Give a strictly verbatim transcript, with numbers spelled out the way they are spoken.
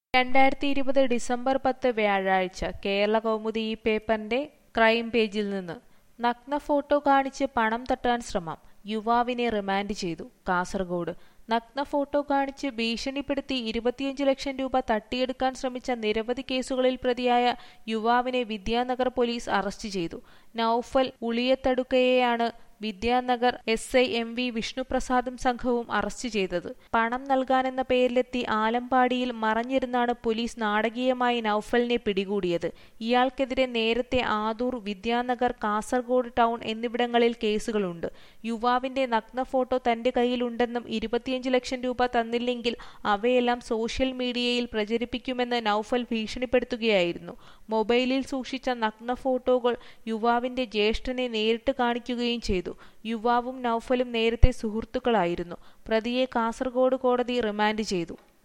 രണ്ടായിരത്തി ഇരുപത് ഡിസംബർ പത്ത് വ്യാഴാഴ്ച കേരളകൗമുദി ഈ പേപ്പറിന്റെ ക്രൈം പേജിൽ നിന്ന് നഗ്ന ഫോട്ടോ കാണിച്ച് പണം തട്ടാൻ ശ്രമം, യുവാവിനെ റിമാൻഡ് ചെയ്തു. കാസർഗോഡ് നഗ്ന ഫോട്ടോ കാണിച്ച് ഭീഷണിപ്പെടുത്തി ഇരുപത്തിയഞ്ച് ലക്ഷം രൂപ തട്ടിയെടുക്കാൻ ശ്രമിച്ച നിരവധി കേസുകളിൽ പ്രതിയായ യുവാവിനെ വിദ്യാനഗർ പോലീസ് അറസ്റ്റ് ചെയ്തു. നൌഫൽ ഉളിയത്തടുക്കയെയാണ് Vidyanagar S I M V വിഷ്ണുപ്രസാദും സംഘവും അറസ്റ്റ് ചെയ്തത്. പണം നൽകാനെന്ന പേരിലെത്തി ആലമ്പാടിയിൽ മറഞ്ഞിരുന്നാണ് പോലീസ് നാടകീയമായി നൌഫലിനെ പിടികൂടിയത്. ഇയാൾക്കെതിരെ നേരത്തെ ആദൂർ, വിദ്യാനഗർ, കാസർഗോഡ് ടൗൺ എന്നിവിടങ്ങളിൽ കേസുകളുണ്ട്. യുവാവിന്റെ നഗ്ന ഫോട്ടോ തന്റെ കയ്യിലുണ്ടെന്നും ഇരുപത്തിയഞ്ച് ലക്ഷം രൂപ തന്നില്ലെങ്കിൽ അവയെല്ലാം സോഷ്യൽ മീഡിയയിൽ പ്രചരിപ്പിക്കുമെന്ന് നൌഫൽ ഭീഷണിപ്പെടുത്തുകയായിരുന്നു. മൊബൈലിൽ സൂക്ഷിച്ച നഗ്ന ഫോട്ടോകൾ യുവാവിന്റെ ജ്യേഷ്ഠനെ നേരിട്ട് കാണിക്കുകയും ചെയ്തു. യുവാവും നൌഫലും നേരത്തെ സുഹൃത്തുക്കളായിരുന്നു. പ്രതിയെ കാസർഗോഡ് കോടതി റിമാൻഡ് ചെയ്തു.